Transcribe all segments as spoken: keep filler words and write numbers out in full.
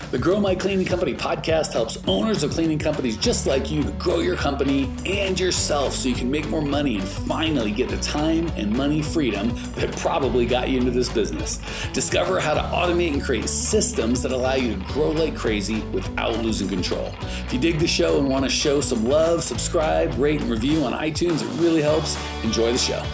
The Grow My Cleaning Company podcast helps owners of cleaning companies just like you to grow your company and yourself so you can make more money and finally get the time and money freedom that probably got you into this business. Discover how to automate and create systems that allow you to grow like crazy without losing control. If you dig the show and want to show some love, subscribe, rate, and review on iTunes. It really helps. Enjoy the show.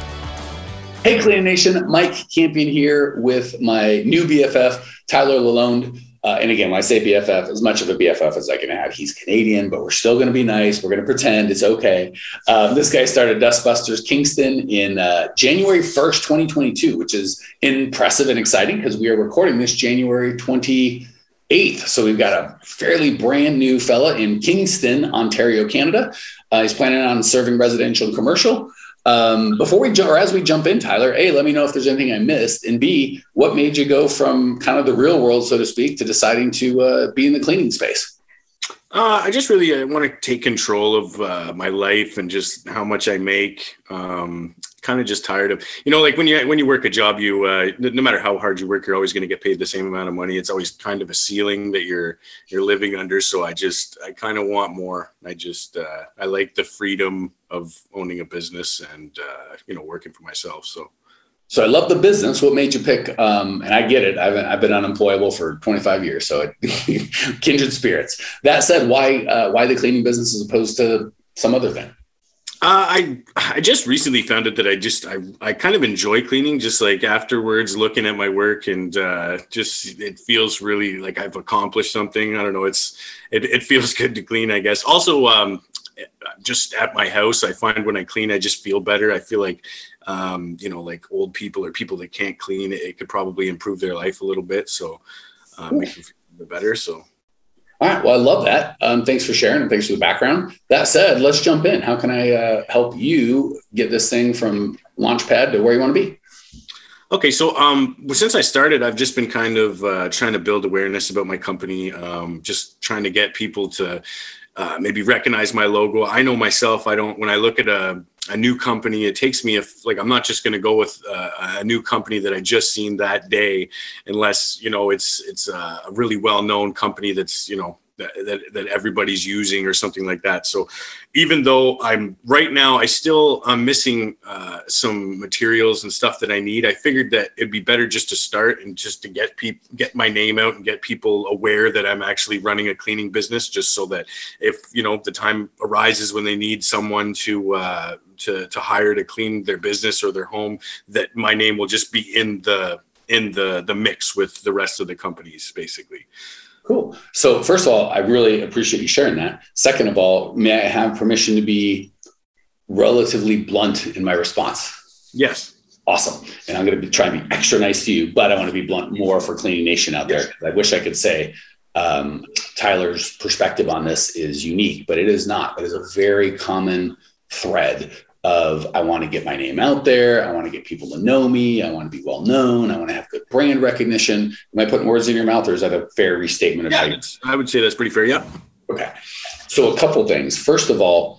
Hey, Cleaning Nation. Mike Campion here with my new B F F, Tyler Lalonde. Uh, and again, when I say B F F, as much of a B F F as I can have. He's Canadian, but we're still going to be nice. We're going to pretend it's okay. Um, this guy started Dustbusters Kingston in uh, January first, twenty twenty-two, which is impressive and exciting because we are recording this January twenty-eighth. So we've got a fairly brand new fella in Kingston, Ontario, Canada. Uh, he's planning on serving residential and commercial. Um, before we jump, or as we jump in, Tyler, A, let me know if there's anything I missed, and B, what made you go from kind of the real world, so to speak, to deciding to uh, be in the cleaning space? Uh, I just really I want to take control of uh, my life and just how much I make. Um, kind of just tired of, you know, like when you when you work a job, you uh, no matter how hard you work, you're always going to get paid the same amount of money. It's always kind of a ceiling that you're you're living under. So I just I kind of want more. I just uh, I like the freedom of owning a business and uh, you know working for myself. So. So I love the business. What made you pick? Um, and I get it. I've I've been unemployable for twenty-five years, so it, kindred spirits. That said, why uh, why the cleaning business as opposed to some other thing? Uh, I I just recently found out that I just I, I kind of enjoy cleaning. Just like afterwards, looking at my work and uh, just it feels really like I've accomplished something. I don't know. It's it it feels good to clean, I guess. Also, um, just at my house, I find when I clean, I just feel better. I feel like. Um, you know, like old people or people that can't clean, it, it could probably improve their life a little bit. So um, make them feel a bit better. So. All right. Well, I love that. Um, thanks for sharing and thanks for the background. That said, let's jump in. How can I uh, help you get this thing from Launchpad to where you want to be? Okay. So um, well, since I started, I've just been kind of uh, trying to build awareness about my company, um, just trying to get people to uh, maybe recognize my logo. I know myself, I don't, when I look at a, a new company, it takes me, if like, I'm not just going to go with uh, a new company that I just seen that day, unless, you know, it's, it's a really well-known company that's, you know, that, that, that everybody's using or something like that. So even though I'm right now, I still, I'm missing uh, some materials and stuff that I need. I figured that it'd be better just to start and just to get people, get my name out and get people aware that I'm actually running a cleaning business, just so that if, you know, the time arises when they need someone to, uh, to, to hire to clean their business or their home, that my name will just be in the, in the, the mix with the rest of the companies, basically. Cool. So first of all, I really appreciate you sharing that. Second of all, may I have permission to be relatively blunt in my response? Yes. Awesome. And I'm going to be trying to be extra nice to you, but I want to be blunt more for Cleaning Nation out there. I wish I could say um, Tyler's perspective on this is unique, but it is not. It is a very common thread of I want to get my name out there. I want to get people to know me. I want to be well known. I want to have good brand recognition. Am I putting words in your mouth, or is that a fair restatement of yeah, how you? I would say that's pretty fair. Yeah. Okay. So a couple things. First of all,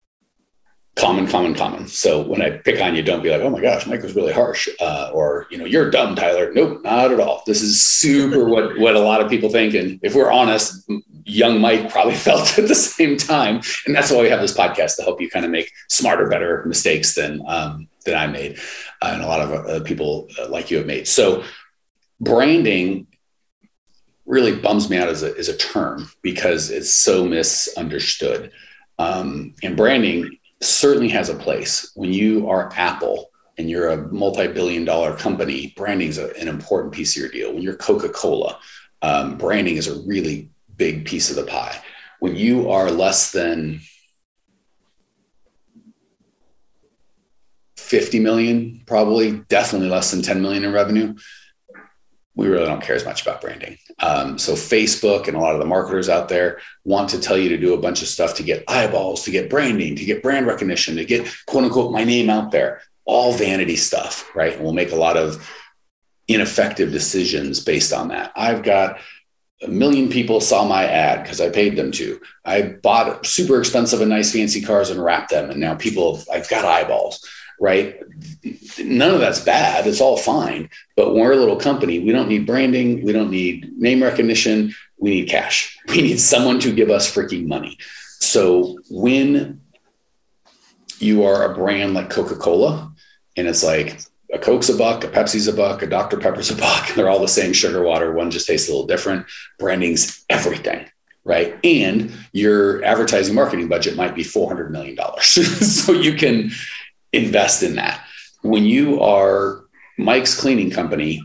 common, common, common. So when I pick on you, don't be like, oh my gosh, Mike was really harsh. Uh, or, you know, you're dumb, Tyler. Nope, not at all. This is super what, what a lot of people think. And if we're honest, young Mike probably felt at the same time. And that's why we have this podcast, to help you kind of make smarter, better mistakes than, um, than I made. Uh, and a lot of uh, people uh, like you have made. So branding really bums me out as a, as a term because it's so misunderstood. Um, and branding certainly has a place. When you are Apple and you're a multi-billion dollar company, branding is a, an important piece of your deal. When you're Coca-Cola, um, branding is a really big piece of the pie. When you are less than fifty million, probably definitely less than ten million in revenue, we really don't care as much about branding. Um, so Facebook and a lot of the marketers out there want to tell you to do a bunch of stuff to get eyeballs, to get branding, to get brand recognition, to get quote unquote my name out there, all vanity stuff, right? And we'll make a lot of ineffective decisions based on that. I've got a million people saw my ad because I paid them to. I bought super expensive and nice fancy cars and wrapped them. And now people, I've got eyeballs. right? None of that's bad. It's all fine. But when we're a little company, we don't need branding. We don't need name recognition. We need cash. We need someone to give us freaking money. So when you are a brand like Coca-Cola, and it's like a Coke's a buck, a Pepsi's a buck, a Doctor Pepper's a buck, they're all the same sugar water. One just tastes a little different. Branding's everything, right? And your advertising marketing budget might be four hundred million dollars. So you can invest in that. When you are Mike's Cleaning Company,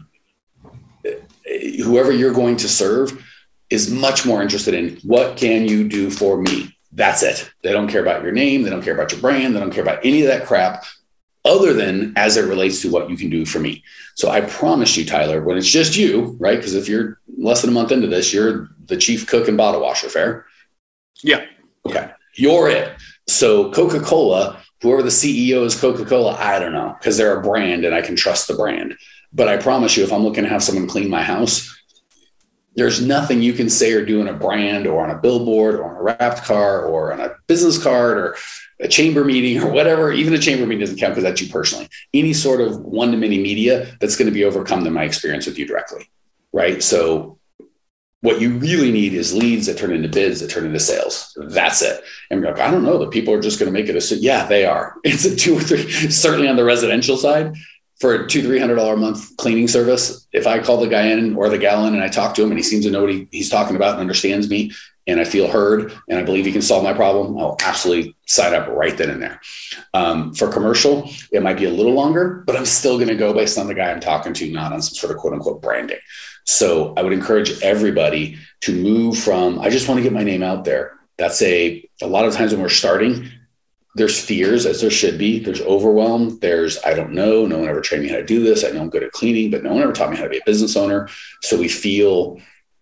whoever you're going to serve is much more interested in what can you do for me? That's it. They don't care about your name. They don't care about your brand. They don't care about any of that crap other than as it relates to what you can do for me. So I promise you, Tyler, when it's just you, right? Because if you're less than a month into this, you're the chief cook and bottle washer, fair? Yeah. Okay. You're it. So Coca-Cola, whoever the C E O is Coca-Cola, I don't know, because they're a brand and I can trust the brand. But I promise you, if I'm looking to have someone clean my house, there's nothing you can say or do in a brand or on a billboard or on a wrapped car or on a business card or a chamber meeting or whatever. Even a chamber meeting doesn't count because that's you personally. Any sort of one-to-many media that's going to be overcome than my experience with you directly, right? So what you really need is leads that turn into bids that turn into sales. That's it. And you're like, I don't know, the people are just going to make it a, yeah, they are. It's a two or three, certainly on the residential side. For a two, three hundred dollar a month cleaning service, if I call the guy in or the gal in and I talk to him and he seems to know what he, he's talking about and understands me and I feel heard and I believe he can solve my problem, I'll absolutely sign up right then and there. Um, for commercial, it might be a little longer, but I'm still going to go based on the guy I'm talking to, not on some sort of quote unquote branding. So I would encourage everybody to move from, I just want to get my name out there. That's a, a lot of times when we're starting, there's fears, as there should be. There's overwhelm. There's, I don't know. No one ever trained me how to do this. I know I'm good at cleaning, but no one ever taught me how to be a business owner. So we feel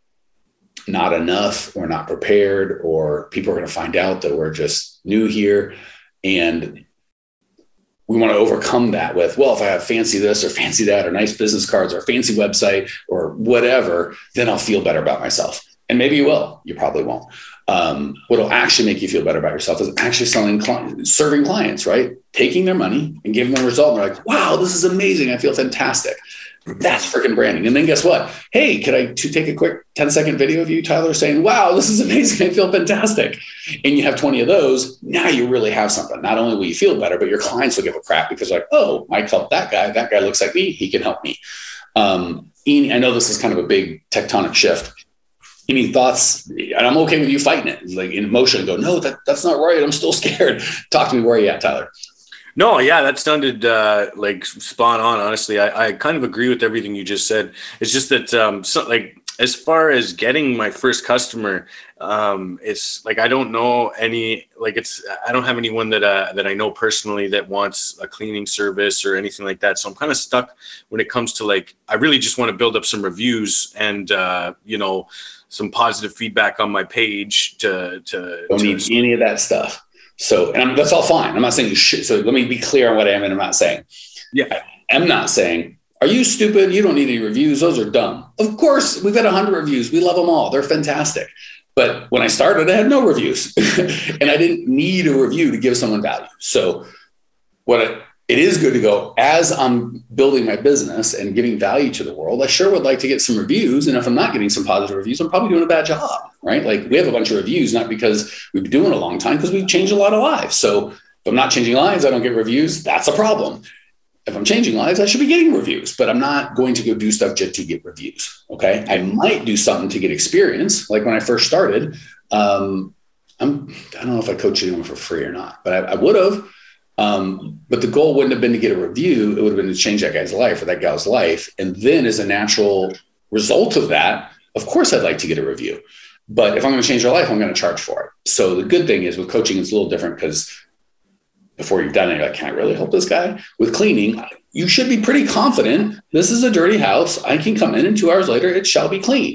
not enough or not prepared, or people are going to find out that we're just new here. And we want to overcome that with, well, if I have fancy this or fancy that or nice business cards or fancy website or whatever, then I'll feel better about myself. And maybe you will. You probably won't. Um, what'll actually make you feel better about yourself is actually selling, clients, serving clients, right? Taking their money and giving them a result. And they're like, wow, this is amazing. I feel fantastic. That's freaking branding. And then guess what? Hey, could I to take a quick ten second video of you, Tyler, saying, wow, this is amazing. I feel fantastic. And you have twenty of those. Now you really have something. Not only will you feel better, but your clients will give a crap because like, oh, Mike helped that guy. That guy looks like me. He can help me. Um, I know this is kind of a big tectonic shift. Any thoughts? And I'm okay with you fighting it, like in emotion, go, no, that, that's not right. I'm still scared. Talk to me. Where are you at, Tyler? No, yeah, that sounded uh, like spot on. Honestly, I, I kind of agree with everything you just said. It's just that, um, so, like, as far as getting my first customer, um, it's like I don't know any. Like, it's I don't have anyone that uh, that I know personally that wants a cleaning service or anything like that. So I'm kind of stuck when it comes to like I really just want to build up some reviews and uh, you know. some positive feedback on my page to, to don't to, need any of that stuff. So, and I'm, that's all fine. I'm not saying you should. So let me be clear on what I am and I'm not saying. Yeah. I'm not saying, are you stupid? You don't need any reviews. Those are dumb. Of course, we've got a hundred reviews. We love them all. They're fantastic. But when I started, I had no reviews and I didn't need a review to give someone value. So what I, it is good to go as I'm building my business and giving value to the world. I sure would like to get some reviews. And if I'm not getting some positive reviews, I'm probably doing a bad job, right? Like we have a bunch of reviews, not because we've been doing it a long time, because we've changed a lot of lives. So if I'm not changing lives, I don't get reviews. That's a problem. If I'm changing lives, I should be getting reviews, but I'm not going to go do stuff just to get reviews. Okay. I might do something to get experience. Like when I first started, um, I'm, I don't know if I coached anyone for free or not, but I, I would have. Um, but the goal wouldn't have been to get a review. It would have been to change that guy's life or that gal's life. And then as a natural result of that, of course, I'd like to get a review. But if I'm going to change their life, I'm going to charge for it. So the good thing is with coaching, it's a little different because before you've done it, you're like, can I really help this guy? With cleaning, you should be pretty confident. This is a dirty house. I can come in and two hours later, it shall be clean.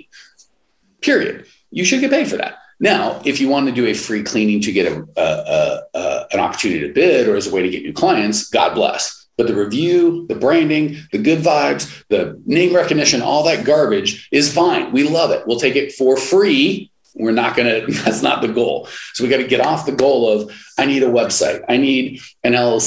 Period. You should get paid for that. Now, if you want to do a free cleaning to get a, a, a, an opportunity to bid or as a way to get new clients, God bless. But the review, the branding, the good vibes, the name recognition, all that garbage is fine. We love it. We'll take it for free. We're not going to, that's not the goal. So we got to get off the goal of, I need a website. I need an L L C.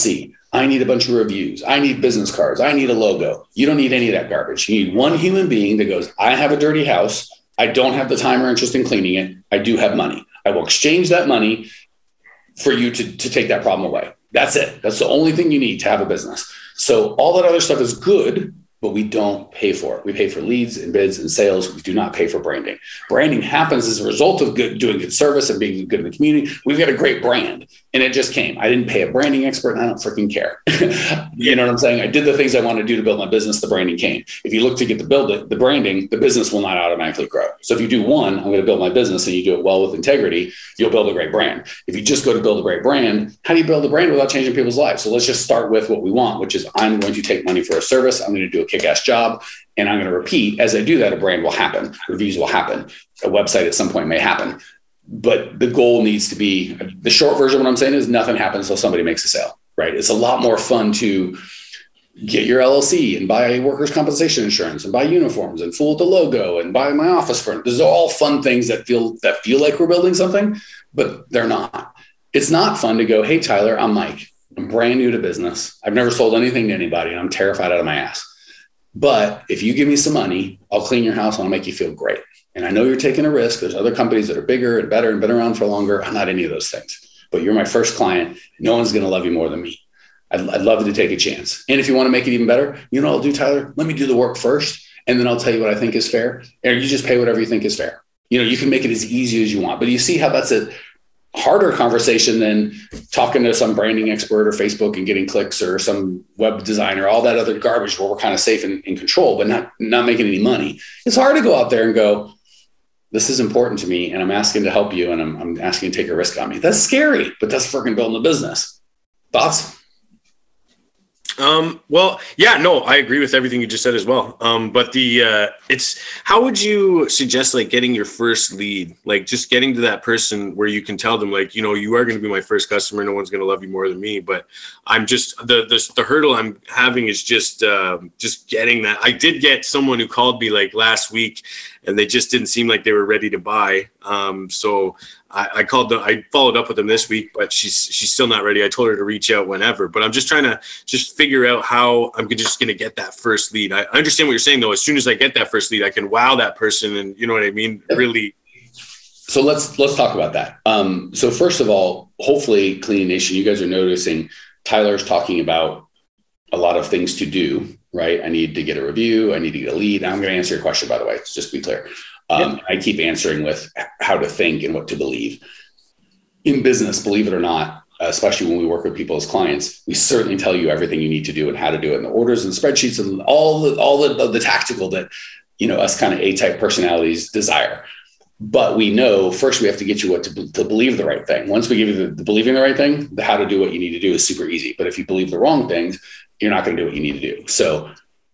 I need a bunch of reviews. I need business cards. I need a logo. You don't need any of that garbage. You need one human being that goes, I have a dirty house. I don't have the time or interest in cleaning it. I do have money. I will exchange that money for you to, to take that problem away. That's it. That's the only thing you need to have a business. So all that other stuff is good, but we don't pay for it. We pay for leads and bids and sales. We do not pay for branding. Branding happens as a result of good, doing good service and being good in the community. We've got a great brand and it just came. I didn't pay a branding expert and I don't freaking care. You know what I'm saying? I did the things I wanted to do to build my business. The branding came. If you look to get the build it, the branding, the business will not automatically grow. So if you do one, I'm going to build my business and you do it well with integrity, you'll build a great brand. If you just go to build a great brand, how do you build a brand without changing people's lives? So let's just start with what we want, which is I'm going to take money for a service. I'm going to do a kick-ass job. And I'm going to repeat, as I do that, a brand will happen. Reviews will happen. A website at some point may happen. But the goal needs to be, the short version of what I'm saying is nothing happens until somebody makes a sale, right? It's a lot more fun to get your L L C and buy workers' compensation insurance and buy uniforms and fool with the logo and buy my office furniture. These are all fun things that feel that feel like we're building something, but they're not. It's not fun to go, hey, Tyler, I'm Mike. I'm brand new to business. I've never sold anything to anybody and I'm terrified out of my ass. But if you give me some money, I'll clean your house and I'll make you feel great. And I know you're taking a risk. There's other companies that are bigger and better and been around for longer. I'm not any of those things, but you're my first client. No one's going to love you more than me. I'd, I'd love to take a chance. And if you want to make it even better, you know what I'll do, Tyler? Let me do the work first. And then I'll tell you what I think is fair. Or you just pay whatever you think is fair. You know, you can make it as easy as you want, but you see how that's a harder conversation than talking to some branding expert or Facebook and getting clicks or some web designer, all that other garbage where we're kind of safe and in control, but not, not making any money. It's hard to go out there and go, this is important to me and I'm asking to help you and I'm, I'm asking to take a risk on me. That's scary, but that's freaking building a business. Thoughts? Um, well, yeah, no, I agree with everything you just said as well. Um, but the, uh, it's, how would you suggest like getting your first lead, like just getting to that person where you can tell them like, you know, you are going to be my first customer. No one's going to love you more than me, but I'm just the, the, the hurdle I'm having is just, uh, just getting that. I did get someone who called me like last week and they just didn't seem like they were ready to buy. Um, so I, I called them, I followed up with them this week, but she's, she's still not ready. I told her to reach out whenever, but I'm just trying to just figure out how I'm just going to get that first lead. I understand what you're saying though. As soon as I get that first lead, I can wow that person. And you know what I mean? Really. So let's, let's talk about that. Um, so first of all, hopefully Cleaning Nation, you guys are noticing Tyler's talking about a lot of things to do, right? I need to get a review. I need to get a lead. I'm going to answer your question, by the way, just to be clear. Um, yep. I keep answering with how to think and what to believe. In business, believe it or not, especially when we work with people as clients, we certainly tell you everything you need to do and how to do it, and the orders and spreadsheets and all the all the, the tactical that, you know, us kind of A-type personalities desire. But we know first we have to get you what to, to believe the right thing. Once we give you the, the believing the right thing, the how to do what you need to do is super easy. But if you believe the wrong things, you're not going to do what you need to do. So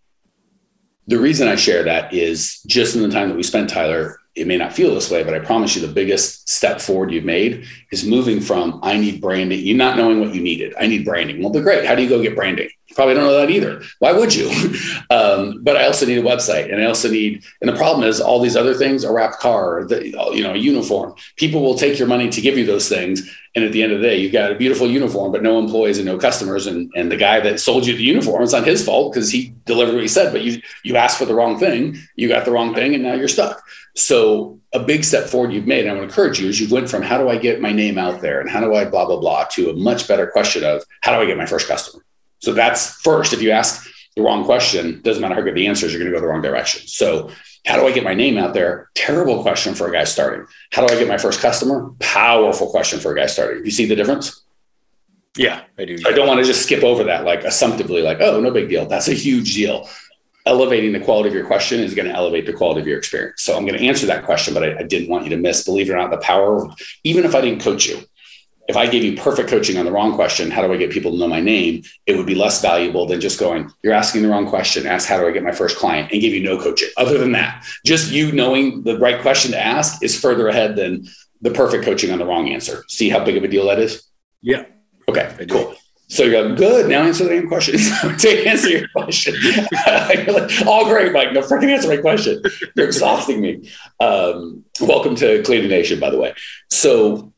the reason I share that is just in the time that we spent, Tyler, it may not feel this way, but I promise you the biggest step forward you've made is moving from, I need branding, you not knowing what you needed. I need branding. Well, but great. How do you go get branding? You probably don't know that either. Why would you? um, but I also need a website, and I also need, and the problem is all these other things, a wrapped car, the, you know, a uniform. People will take your money to give you those things. And at the end of the day, you've got a beautiful uniform, but no employees and no customers. And, and the guy that sold you the uniform, it's not his fault because he delivered what he said, but you, you asked for the wrong thing, you got the wrong thing, and now you're stuck. So a big step forward you've made, and I want to encourage you, is you went from how do I get my name out there and how do I blah, blah, blah, to a much better question of how do I get my first customer? So that's first. If you ask the wrong question, doesn't matter how good the answer is, you're going to go the wrong direction. So how do I get my name out there? Terrible question for a guy starting. How do I get my first customer? Powerful question for a guy starting. You see the difference? Yeah, I do. I don't want to just skip over that, like assumptively, like, oh, no big deal. That's a huge deal. Elevating the quality of your question is going to elevate the quality of your experience. So I'm going to answer that question, but I, I didn't want you to miss, believe it or not, the power of, even if I didn't coach you, if I gave you perfect coaching on the wrong question, how do I get people to know my name? It would be less valuable than just going, you're asking the wrong question, ask, how do I get my first client, and give you no coaching. Other than that, just you knowing the right question to ask is further ahead than the perfect coaching on the wrong answer. See how big of a deal that is? Yeah. Okay, cool. So you're like, good. Now answer the damn question. To answer your question. You're like, oh, great, Mike. No freaking answer my question. You're exhausting me. Um, welcome to Cleaning Nation, by the way. So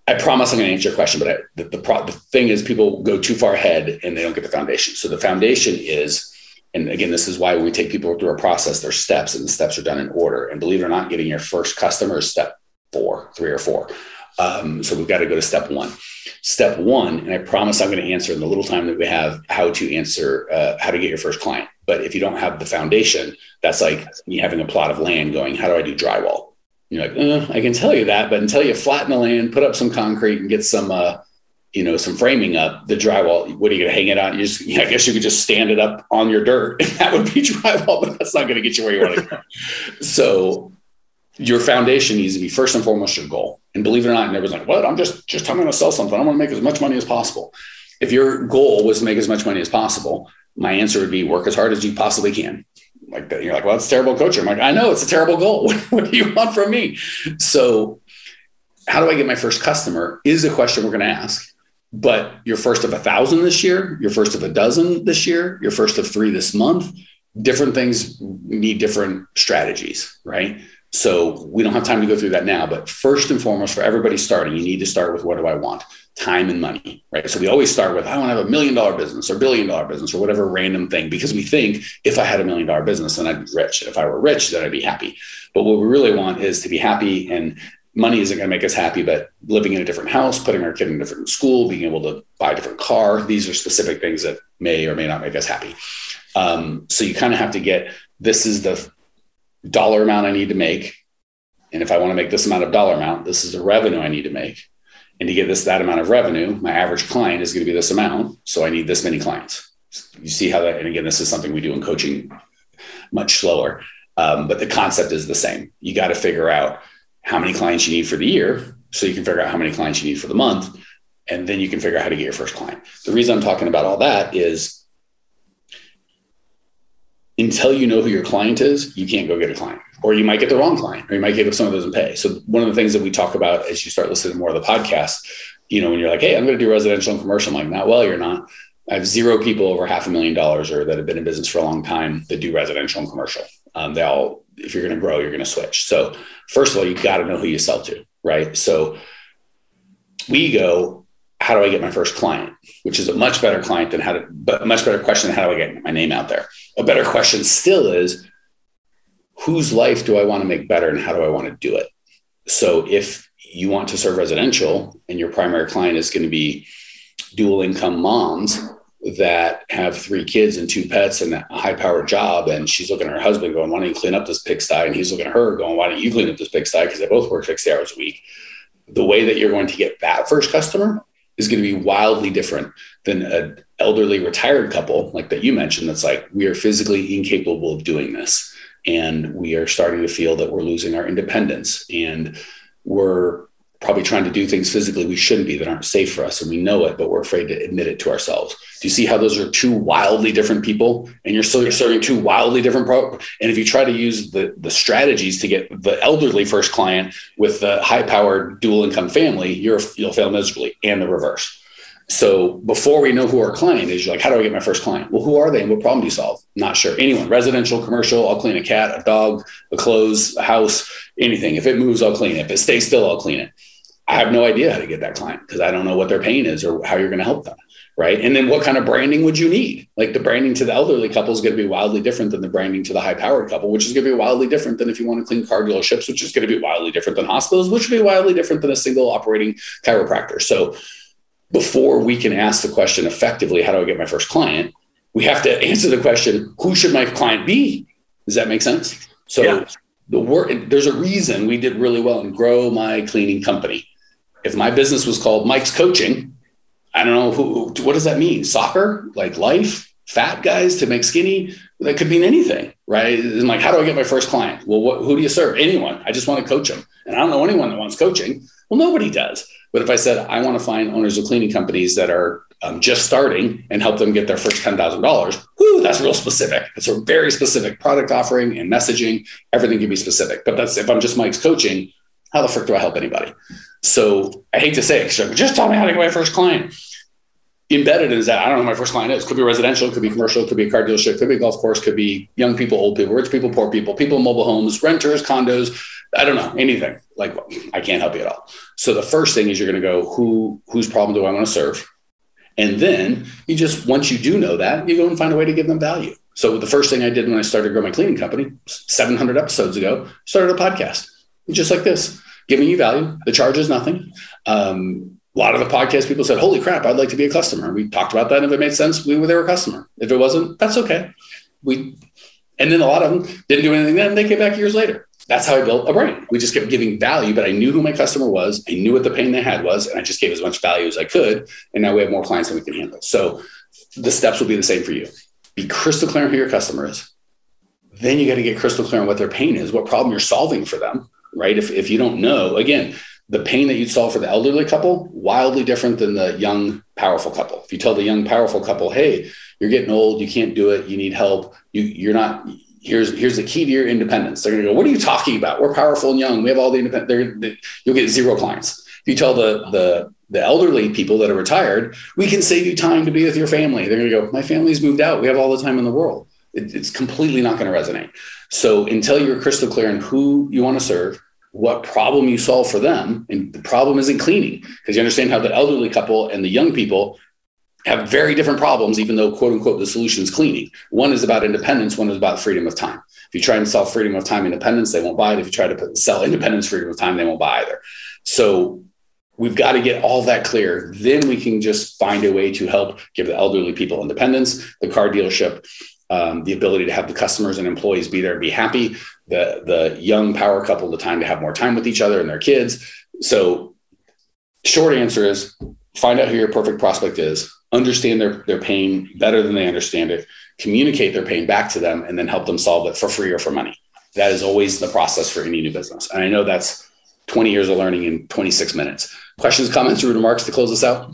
I promise I'm going to answer your question, but I, the, the, pro, the thing is people go too far ahead and they don't get the foundation. So the foundation is, and again, this is why when we take people through a process, there's steps, and the steps are done in order. And believe it or not, getting your first customer is step four, three or four. Um, so we've got to go to step one. Step one, and I promise I'm going to answer in the little time that we have how to answer, uh, how to get your first client. But if you don't have the foundation, that's like me having a plot of land going, how do I do drywall? You're like, uh, I can tell you that, but until you flatten the land, put up some concrete and get some, uh, you know, some framing up, the drywall, what are you going to hang it on? You just, yeah, I guess you could just stand it up on your dirt and that would be drywall, but that's not going to get you where you want to go. So your foundation needs to be first and foremost your goal. And believe it or not, and everyone's like, what? I'm just, just I'm going to sell something. I want to make as much money as possible. If your goal was to make as much money as possible, my answer would be work as hard as you possibly can. Like that. You're like, well, it's terrible coaching. I'm like, I know it's a terrible goal. What do you want from me? So how do I get my first customer is a question we're going to ask. But you're first of a thousand this year, you're first of a dozen this year, you're first of three this month. Different things need different strategies, right? So we don't have time to go through that now, but first and foremost, for everybody starting, you need to start with what do I want? Time and money, right? So we always start with, I want to have a million dollar business or billion dollar business or whatever random thing, because we think if I had a million dollar business, then I'd be rich. If I were rich, then I'd be happy. But what we really want is to be happy, and money isn't going to make us happy, but living in a different house, putting our kid in a different school, being able to buy a different car, these are specific things that may or may not make us happy. Um, so you kind of have to get, this is the dollar amount I need to make. And if I want to make this amount of dollar amount, this is the revenue I need to make. And to get this, that amount of revenue, my average client is going to be this amount. So I need this many clients. You see how that, and again, this is something we do in coaching much slower. Um, but the concept is the same. You got to figure out how many clients you need for the year, so you can figure out how many clients you need for the month, and then you can figure out how to get your first client. The reason I'm talking about all that is until you know who your client is, you can't go get a client, or you might get the wrong client, or you might get someone who doesn't pay. So one of the things that we talk about as you start listening to more of the podcast, you know, when you're like, hey, I'm going to do residential and commercial, I'm like, not, well, you're not. I have zero people over half a million dollars or that have been in business for a long time that do residential and commercial. Um, they all, if you're going to grow, you're going to switch. So first of all, you've got to know who you sell to, right? So we go, how do I get my first client? Which is a much better client than how to, but much better question than how do I get my name out there? A better question still is, whose life do I want to make better and how do I want to do it? So if you want to serve residential and your primary client is going to be dual income moms that have three kids and two pets and a high powered job, and she's looking at her husband going, why don't you clean up this pigsty? And he's looking at her going, why don't you clean up this pigsty? Because they both work sixty hours a week. The way that you're going to get that first customer is going to be wildly different than an elderly retired couple like that you mentioned. That's like, we are physically incapable of doing this. And we are starting to feel that we're losing our independence, and we're probably trying to do things physically we shouldn't be, that aren't safe for us. And we know it, but we're afraid to admit it to ourselves. Do you see how those are two wildly different people, and you're still you're serving two wildly different pro? And if you try to use the, the strategies to get the elderly first client with the high powered dual income family, you're, you'll fail miserably, and the reverse. So before we know who our client is, you're like, how do I get my first client? Well, who are they and what problem do you solve? Not sure. Anyone, residential, commercial, I'll clean a cat, a dog, a clothes, a house, anything. If it moves, I'll clean it. If it stays still, I'll clean it. I have no idea how to get that client because I don't know what their pain is or how you're going to help them. Right. And then what kind of branding would you need? Like the branding to the elderly couple is going to be wildly different than the branding to the high powered couple, which is going to be wildly different than if you want to clean car dealerships, which is going to be wildly different than hospitals, which would be wildly different than a single operating chiropractor. So before we can ask the question effectively, how do I get my first client? We have to answer the question, who should my client be? Does that make sense? So yeah. the work, there's a reason we did really well in Grow My Cleaning Company. If my business was called Mike's Coaching, I don't know who, what does that mean? Soccer, like life, fat guys to make skinny? That could mean anything, right? And like, how do I get my first client? Well, what, who do you serve? Anyone. I just want to coach them. And I don't know anyone that wants coaching. Well, nobody does. But if I said, I want to find owners of cleaning companies that are um, just starting and help them get their first ten thousand dollars, whoo, that's real specific. It's a very specific product offering and messaging. Everything can be specific. But that's if I'm just Mike's Coaching, how the frick do I help anybody? So I hate to say it, just tell me how to get my first client. Embedded is that I don't know who my first client is. Could be residential, could be commercial, could be a car dealership, could be a golf course, could be young people, old people, rich people, poor people, people in mobile homes, renters, condos, I don't know anything. Like, I can't help you at all. So the first thing is you're going to go, who, whose problem do I want to serve? And then you just, once you do know that, you go and find a way to give them value. So the first thing I did when I started to grow my cleaning company, seven hundred episodes ago, started a podcast just like this, giving you value. The charge is nothing. Um, a lot of the podcast people said, holy crap, I'd like to be a customer. We talked about that. And if it made sense, we were their customer. If it wasn't, that's okay. We, and then a lot of them didn't do anything then. They came back years later. That's how I built a brand. We just kept giving value, but I knew who my customer was. I knew what the pain they had was, and I just gave as much value as I could. And now we have more clients than we can handle. So the steps will be the same for you. Be crystal clear on who your customer is. Then you got to get crystal clear on what their pain is, what problem you're solving for them, right? If, if you don't know, again, the pain that you'd solve for the elderly couple, wildly different than the young, powerful couple. If you tell the young, powerful couple, hey, you're getting old, you can't do it, you need help, you, you're not... Here's here's the key to your independence. They're going to go, what are you talking about? We're powerful and young. We have all the independent. They, you'll get zero clients. If you tell the the the elderly people that are retired, we can save you time to be with your family. They're going to go, my family's moved out. We have all the time in the world. It, it's completely not going to resonate. So until you're crystal clear on who you want to serve, what problem you solve for them, and the problem isn't cleaning, because you understand how the elderly couple and the young people have very different problems, even though, quote unquote, the solution is cleaning. One is about independence. One is about freedom of time. If you try and sell freedom of time, independence, they won't buy it. If you try to put, sell independence, freedom of time, they won't buy either. So we've got to get all that clear. Then we can just find a way to help give the elderly people independence, the car dealership, um, the ability to have the customers and employees be there and be happy, the, the young power couple, the time to have more time with each other and their kids. So short answer is find out who your perfect prospect is, understand their, their pain better than they understand it, communicate their pain back to them, and then help them solve it for free or for money. That is always the process for any new business. And I know that's twenty years of learning in twenty-six minutes. Questions, comments, or remarks to close us out?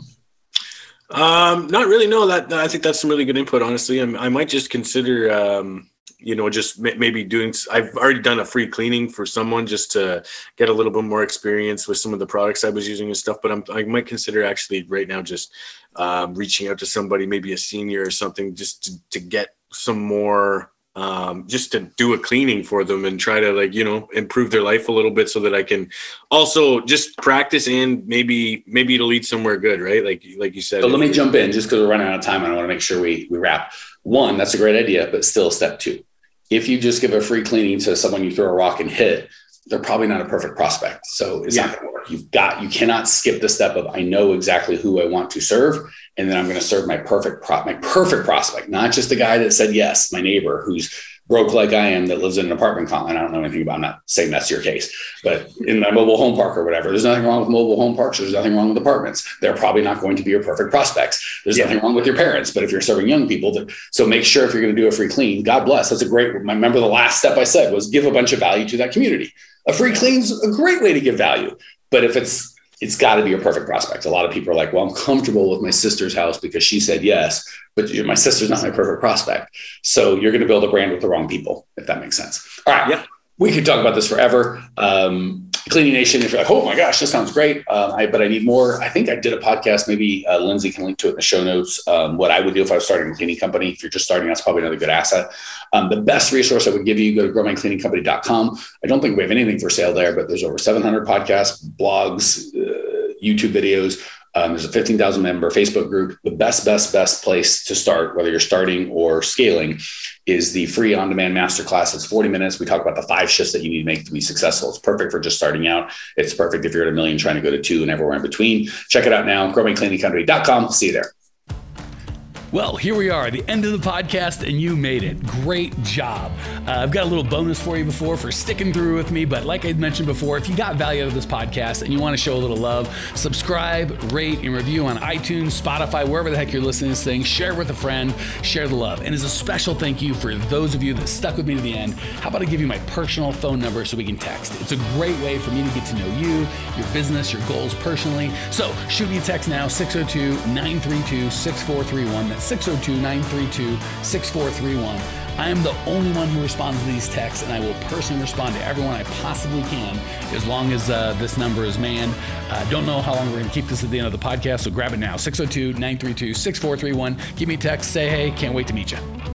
Um, not really. No, that, I think that's some really good input, honestly. I'm, I might just consider, um, you know, just maybe doing, I've already done a free cleaning for someone just to get a little bit more experience with some of the products I was using and stuff. But I'm, I might consider actually right now just um, reaching out to somebody, maybe a senior or something, just to, to get some more, um, just to do a cleaning for them and try to, like, you know, improve their life a little bit so that I can also just practice, and maybe, maybe it'll lead somewhere good, right? Like, like you said. So let me jump in just because we're running out of time and I want to make sure we, we wrap. One, that's a great idea, but still step two. If you just give a free cleaning to someone you throw a rock and hit, they're probably not a perfect prospect. So it's yeah. not going to work. You've got, you cannot skip the step of, I know exactly who I want to serve. And then I'm going to serve my perfect pro, my perfect prospect, not just the guy that said yes, my neighbor who's broke like I am, that lives in an apartment complex. I don't know anything about, I'm not saying that's your case, but in my mobile home park or whatever, there's nothing wrong with mobile home parks. There's nothing wrong with apartments. They're probably not going to be your perfect prospects. There's yeah. nothing wrong with your parents, but if you're serving young people, that, so make sure if you're going to do a free clean, God bless. That's a great, remember the last step I said was give a bunch of value to that community. A free clean's a great way to give value, but if it's, it's got to be your perfect prospect. A lot of people are like, well, I'm comfortable with my sister's house because she said yes, but my sister's not my perfect prospect. So you're going to build a brand with the wrong people, if that makes sense. All right. Yeah. We could talk about this forever. Um, Cleaning Nation, if you're like, oh my gosh, this sounds great. Um, I, but I need more. I think I did a podcast. Maybe uh, Lindsay can link to it in the show notes. Um, what I would do if I was starting a cleaning company. If you're just starting, that's probably another good asset. Um, the best resource I would give you, go to grow my cleaning company dot com. I don't think we have anything for sale there, but there's over seven hundred podcasts, blogs, uh, YouTube videos. Um, there's a fifteen thousand member Facebook group. The best, best, best place to start, whether you're starting or scaling, is the free on-demand masterclass. It's forty minutes. We talk about the five shifts that you need to make to be successful. It's perfect for just starting out. It's perfect if you're at a million trying to go to two and everywhere in between. Check it out now, grow my cleaning company dot com. See you there. Well, here we are, the end of the podcast, and you made it. Great job. Uh, I've got a little bonus for you before for sticking through with me, but like I mentioned before, if you got value out of this podcast and you want to show a little love, subscribe, rate, and review on iTunes, Spotify, wherever the heck you're listening to this thing. Share it with a friend, share the love. And as a special thank you for those of you that stuck with me to the end, how about I give you my personal phone number so we can text? It's a great way for me to get to know you, your business, your goals personally. So shoot me a text now, six oh two, nine three two, six four three one. That's six oh two, nine three two, six four three one. I am the only one who responds to these texts, and I will personally respond to everyone I possibly can as long as uh, this number is manned. Uh, don't know how long we're going to keep this at the end of the podcast, so grab it now, six oh two, nine three two, six four three one. Give me a text, say hey, can't wait to meet you.